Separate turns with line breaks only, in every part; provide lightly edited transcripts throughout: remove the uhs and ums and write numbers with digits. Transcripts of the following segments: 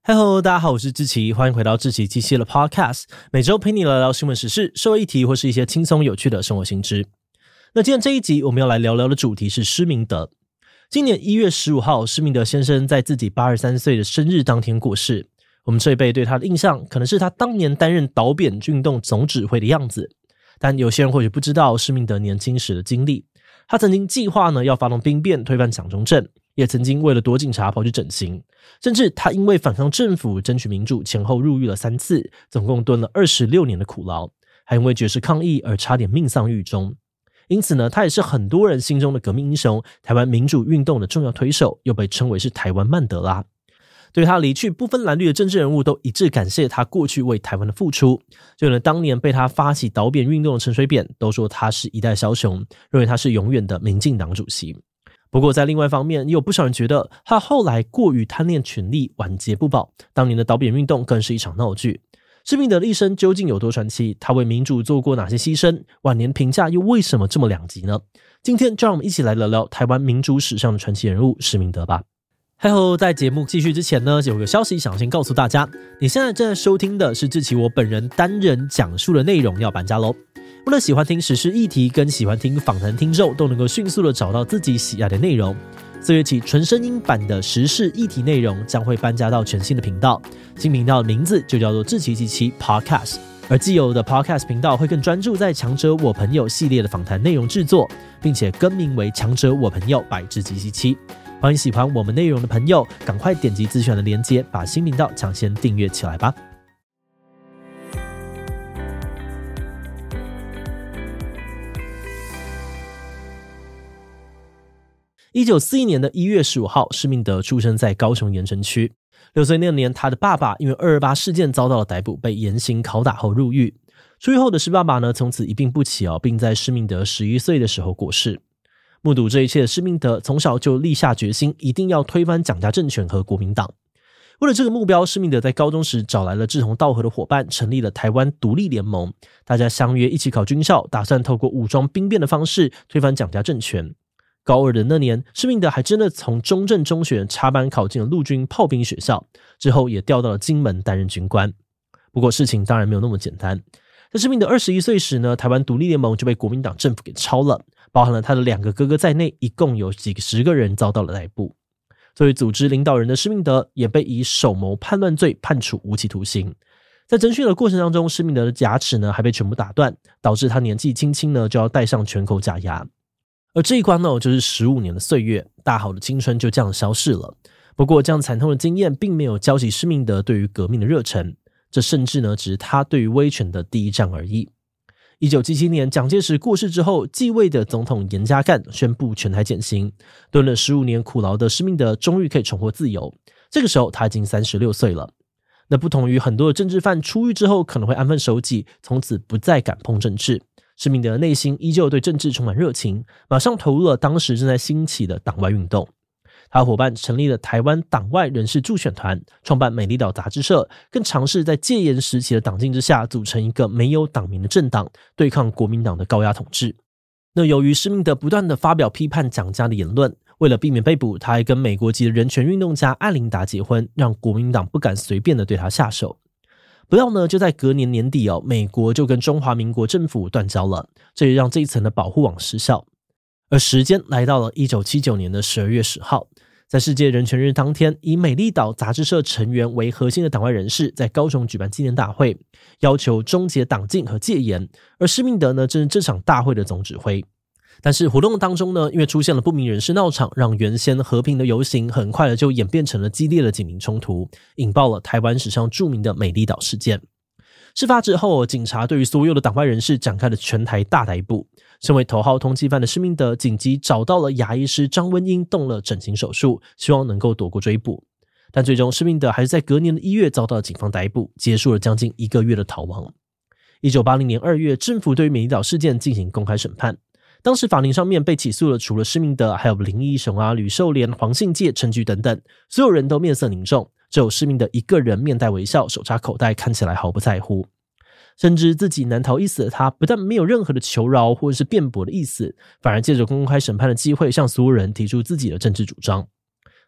Hello， 大家好，我是志祺，欢迎回到志祺七七的 Podcast， 每周陪你聊聊新闻时事、社会议题或是一些轻松有趣的生活新知。那今天这一集我们要来聊聊的主题是施明德。今年1月15号，施明德先生在自己83岁的生日当天过世。我们这一辈对他的印象可能是他当年担任导扁运动总指挥的样子，但有些人或许不知道施明德年轻时的经历。他曾经计划要发动兵变推翻蒋中正，也曾经为了躲警察跑去整形，甚至他因为反抗政府争取民主前后入狱了3次，总共蹲了26年的苦牢，还因为绝食抗议而差点命丧狱中。因此呢，他也是很多人心中的革命英雄，台湾民主运动的重要推手，又被称为是台湾曼德拉。对他离去，不分蓝绿的政治人物都一致感谢他过去为台湾的付出。就连当年被他发起导扁运动的陈水扁都说他是一代枭雄，认为他是永远的民进党主席。不过在另外一方面，也有不少人觉得他后来过于贪恋权力，晚节不保，当年的导扁运动更是一场闹剧。施明德的一生究竟有多传奇？他为民主做过哪些牺牲？晚年评价又为什么这么两极呢？今天就让我们一起来聊聊台湾民主史上的传奇人物施明德吧。Hello， 在节目继续之前呢，有个消息想先告诉大家，你现在正在收听的是志祺我本人单人讲述的内容要搬家咯。为了喜欢听时事议题跟喜欢听访谈听众都能够迅速的找到自己喜爱的内容，4月起纯声音版的时事议题内容将会搬家到全新的频道，新频道的名字就叫做志祺七七 Podcast， 而既有的 Podcast 频道会更专注在强者我朋友系列的访谈内容制作，并且更名为强者我朋友 by 志祺七七。欢迎喜欢我们内容的朋友赶快点击资讯栏的连结，把新频道抢先订阅起来吧。1941年的1月15号，施明德出生在高雄盐埕区。6岁那年，他的爸爸因为228事件遭到了逮捕，被严刑拷打后入狱。出狱后的施爸爸呢，从此一病不起并在施明德11岁的时候过世。目睹这一切的施明德从小就立下决心，一定要推翻蒋家政权和国民党。为了这个目标，施明德在高中时找来了志同道合的伙伴，成立了台湾独立联盟。大家相约一起考军校，打算透过武装兵变的方式推翻蒋家政权。高2的那年，施明德还真的从中正中学插班考进了陆军炮兵学校，之后也调到了金门担任军官。不过事情当然没有那么简单。在施明德21岁时呢，台湾独立联盟就被国民党政府给抄了，包含了他的2个哥哥在内，一共有几十个人遭到了逮捕。作为组织领导人的施明德也被以首谋叛乱罪判处无期徒刑。在侦讯的过程当中，施明德的牙齿呢还被全部打断，导致他年纪轻轻呢就要戴上全口假牙。而这一关呢就是15年的岁月，大好的青春就这样消逝了。不过这样惨痛的经验并没有浇熄施明德对于革命的热忱，这甚至呢只是他对于威权的第一战而已。1977年蒋介石过世之后，继位的总统严家淦宣布全台减刑，蹲了15年苦牢的施明德终于可以重获自由。这个时候他已经36岁了。那不同于很多的政治犯出狱之后可能会安分守己，从此不再敢碰政治，施明德的内心依旧对政治充满热情，马上投入了当时正在兴起的党外运动。他和伙伴成立了台湾党外人士助选团，创办美丽岛杂志社，更尝试在戒严时期的党禁之下组成一个没有党名的政党，对抗国民党的高压统治。那由于施明德不断的发表批判蒋家的言论，为了避免被捕，他还跟美国籍的人权运动家艾琳达结婚，让国民党不敢随便的对他下手。不料呢，就在隔年年底美国就跟中华民国政府断交了，这也让这一层的保护网失效。而时间来到了1979年的12月10号，在世界人权日当天，以美丽岛杂志社成员为核心的党外人士在高雄举办纪念大会，要求终结党禁和戒严，而施明德呢正是这场大会的总指挥。但是活动当中呢，因为出现了不明人士闹场，让原先和平的游行很快的就演变成了激烈的警民冲突，引爆了台湾史上著名的美丽岛事件。事发之后，警察对于所有的党外人士展开了全台大逮捕。身为头号通缉犯的施明德紧急找到了牙医师张文英，动了整形手术，希望能够躲过追捕。但最终施明德还是在隔年的1月遭到了警方逮捕，结束了将近1个月的逃亡。1980年2月，政府对于美丽岛事件进行公开审判。当时法庭上面被起诉了除了施明德，还有林义雄吕秀莲、黄信介、陈菊等等，所有人都面色凝重，只有施明德一个人面带微笑，手插口袋，看起来毫不在乎。深知自己难逃一死的他，不但没有任何的求饶或者是辩驳的意思，反而借着公开审判的机会向所有人提出自己的政治主张。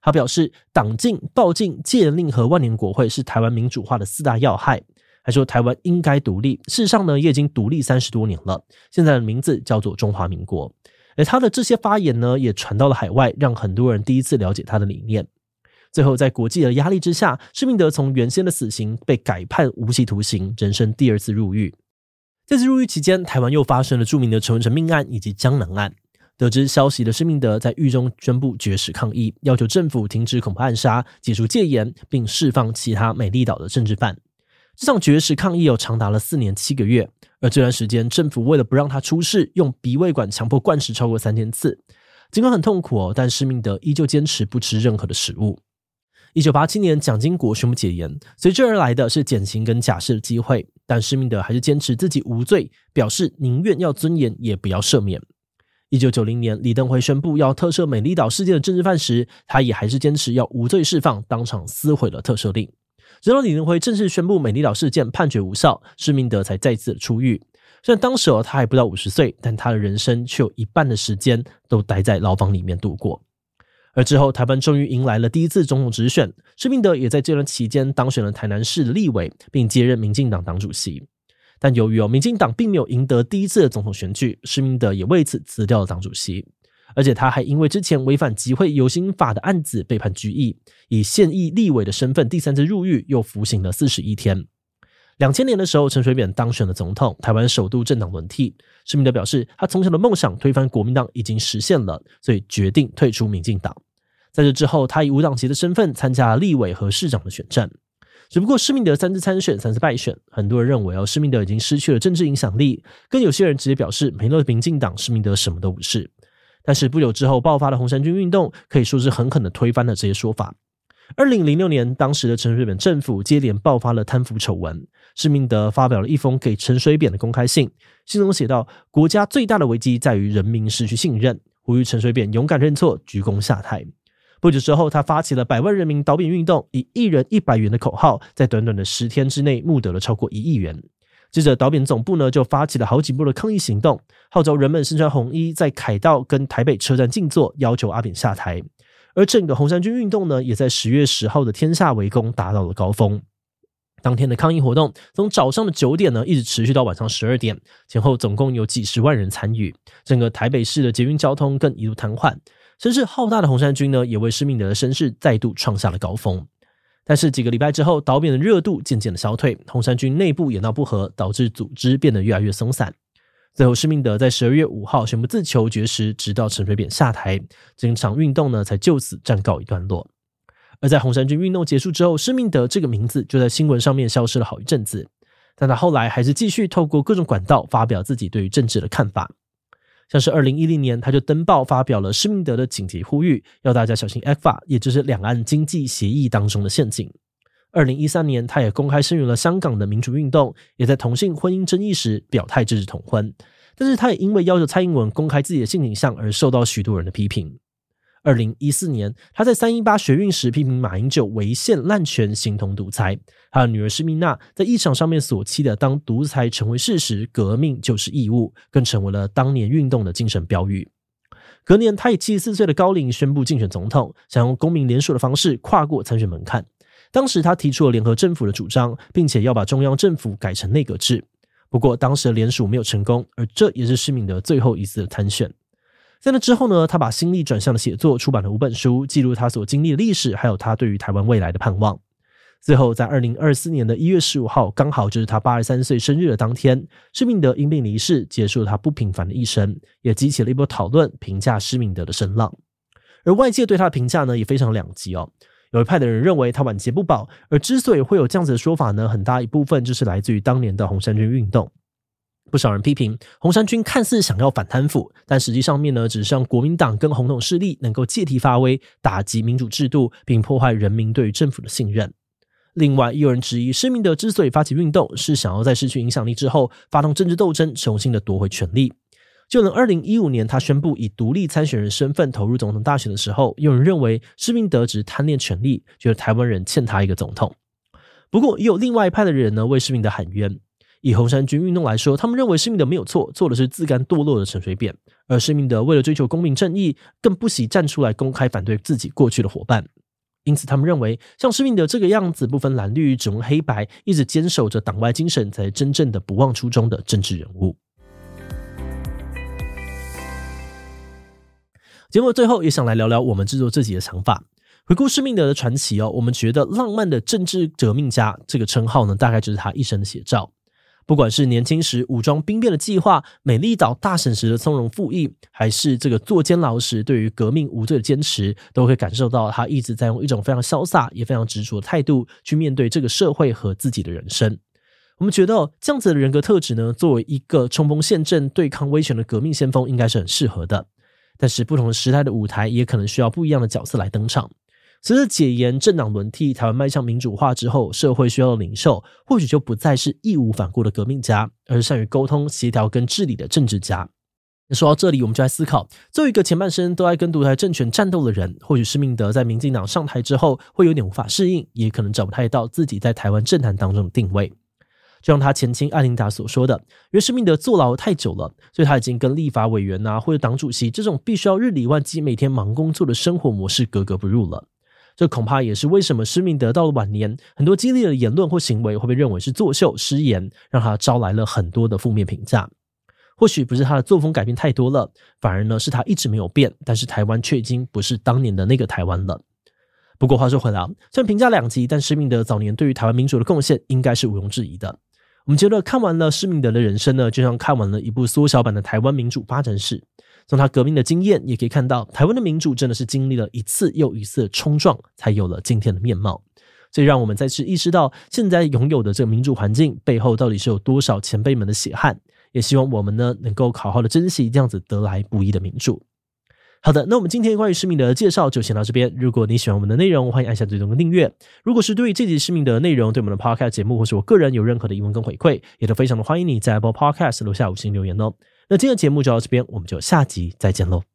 他表示党禁、报禁、戒严令和万年国会是台湾民主化的4大要害，还说台湾应该独立，事实上呢也已经独立30多年了，现在的名字叫做中华民国。而他的这些发言呢也传到了海外，让很多人第一次了解他的理念。最后在国际的压力之下，施明德从原先的死刑被改判无期徒刑，人生第2次入狱。这次入狱期间，台湾又发生了著名的陈文成命案以及江南案。得知消息的施明德在狱中宣布绝食抗议，要求政府停止恐怖暗杀，解除戒严，并释放其他美丽岛的政治犯。这场绝食抗议有长达了4年7个月，而这段时间政府为了不让他出事，用鼻胃管强迫灌食超过3000次。尽管很痛苦但施明德依旧坚持不吃任何的食物。1987年蒋经国宣布解严，随之而来的是减刑跟假释的机会，但施明德还是坚持自己无罪，表示宁愿要尊严也不要赦免。1990年李登辉宣布要特赦美丽岛事件的政治犯时，他也还是坚持要无罪释放，当场撕毁了特赦令。直到李登辉正式宣布美丽岛事件判决无效，施明德才再次出狱。虽然当时他还不到50岁，但他的人生却有一半的时间都待在牢房里面度过。而之后台湾终于迎来了第一次总统直选，施明德也在这段期间当选了台南市的立委，并接任民进党党主席。但由于民进党并没有赢得第一次的总统选举，施明德也为此辞掉了党主席。而且他还因为之前违反集会游行法的案子被判拘役，以现役立委的身份第3次入狱，又服刑了41天。2000年的时候，陈水扁当选了总统，台湾首度政党轮替。施明德表示，他从小的梦想推翻国民党已经实现了，所以决定退出民进党。在这之后，他以无党籍的身份参加了立委和市长的选战。只不过施明德3次参选3次败选，很多人认为施明德已经失去了政治影响力，更有些人直接表示没了民进党，施明德什么都不是。但是不久之后爆发的红衫军运动，可以说是狠狠地推翻了这些说法。2006年，当时的陈水扁政府接连爆发了贪腐丑闻，施明德发表了一封给陈水扁的公开信，信中写道：国家最大的危机在于人民失去信任，呼吁陈水扁勇敢认错，鞠躬下台。不久之后，他发起了100万人民倒扁运动，以1人100元的口号，在短短的10天之内募得了超过1亿元。接着倒扁总部呢就发起了好几波的抗议行动，号召人们身穿红衣在凯道跟台北车站静坐，要求阿扁下台。而整个红衫军运动呢，也在10月10号的天下围攻达到了高峰。当天的抗议活动从早上的9点呢，一直持续到晚上12点，前后总共有几十万人参与，整个台北市的捷运交通更一度瘫痪。声势浩大的红衫军呢，也为施明德的声势再度创下了高峰。但是几个礼拜之后，倒扁的热度渐渐的消退，红衫军内部也闹不和，导致组织变得越来越松散。最后施明德在12月5号宣布自求绝食，直到陈水扁下台，整场运动呢才就此暂告一段落。而在红衫军运动结束之后，施明德这个名字就在新闻上面消失了好一阵子，但他后来还是继续透过各种管道发表自己对于政治的看法。像是2010年，他就登报发表了施明德的紧急呼吁，要大家小心 ECFA， 也就是两岸经济协议当中的陷阱。2013年，他也公开声援了香港的民主运动，也在同性婚姻争议时表态支持同婚。但是他也因为要求蔡英文公开自己的性倾向而受到许多人的批评。2014年，他在318学运时批评马英九违宪滥权形同独裁，他的女儿施密娜在议场上面所期的当独裁成为事实，革命就是义务，更成为了当年运动的精神标语。隔年，他以74岁的高龄宣布竞选总统，想用公民联署的方式跨过参选门槛。当时他提出了联合政府的主张，并且要把中央政府改成内阁制。不过当时的联署没有成功，而这也是施明德最后一次的参选。在那之后呢，他把心力转向了写作，出版了5本书，记录他所经历的历史，还有他对于台湾未来的盼望。最后在2024年的1月15号，刚好就是他83岁生日的当天，施明德因病离世，结束了他不平凡的一生，也激起了一波讨论，评价施明德的声浪。而外界对他的评价呢，也非常两极哦。有一派的人认为他晚节不保，而之所以会有这样子的说法呢，很大一部分就是来自于当年的红衫军运动。不少人批评红衫军看似想要反贪腐，但实际上面呢，只是让国民党跟红统势力能够借题发挥，打击民主制度，并破坏人民对于政府的信任。另外，也有人质疑施明德之所以发起运动，是想要在失去影响力之后，发动政治斗争，重新的夺回权力。就连2015年他宣布以独立参选人身份投入总统大选的时候，有人认为施明德只是贪恋权力，觉得台湾人欠他一个总统。不过也有另外一派的人呢为施明德喊冤。 以红衫军运动来说，他们认为施密德没有错，做的是自甘堕落的陈水扁，而施密德为了追求公平正义，更不惜站出来公开反对自己过去的伙伴。因此他们认为像施密德这个样子，不分蓝绿只问黑白，一直坚守着党外精神，才是真正的不忘初衷的政治人物。节目最后也想来聊聊我们制作这集的想法。回顾施密德的传奇我们觉得浪漫的政治革命家这个称号呢，大概就是他一生的写照。不管是年轻时武装兵变的计划，美丽岛大审时的从容赴义，还是这个坐监牢时对于革命无罪的坚持，都会感受到他一直在用一种非常潇洒也非常执着的态度去面对这个社会和自己的人生。我们觉得这样子的人格特质呢，作为一个冲锋陷阵对抗威权的革命先锋应该是很适合的。但是不同的时代的舞台也可能需要不一样的角色来登场。随着解严、政党轮替，台湾迈向民主化之后，社会需要的领袖或许就不再是义无反顾的革命家，而是善于沟通、协调跟治理的政治家。说到这里，我们就在思考，作为一个前半生都在跟独裁政权战斗的人，或许施密德在民进党上台之后会有点无法适应，也可能找不太到自己在台湾政坛当中的定位。就像他前妻艾琳达所说的，因为施密德坐牢太久了，所以他已经跟立法委员或者党主席这种必须要日理万机、每天忙工作的生活模式格格不入了。这恐怕也是为什么施密德到了晚年，很多激烈的言论或行为会被认为是作秀、失言，让他招来了很多的负面评价。或许不是他的作风改变太多了，反而呢是他一直没有变，但是台湾却已经不是当年的那个台湾了。不过话说回来，虽然评价两极，但施密德早年对于台湾民主的贡献应该是毋庸置疑的。我们觉得看完了施密德的人生呢，就像看完了一部缩小版的台湾民主发展史。从他革命的经验也可以看到，台湾的民主真的是经历了一次又一次的冲撞，才有了今天的面貌。所以让我们再次意识到，现在拥有的这个民主环境背后到底是有多少前辈们的血汗。也希望我们呢能够好好的珍惜这样子得来不易的民主。好的，那我们今天关于施密德的介绍就先到这边。如果你喜欢我们的内容，欢迎按下追踪跟订阅。如果是对于这集施密德的内容，对我们的 Podcast 节目或是我个人有任何的疑问跟回馈，也都非常的欢迎你在 Apple Podcast 留下5星留言哦。那今天的节目就到这边，我们就下集再见喽。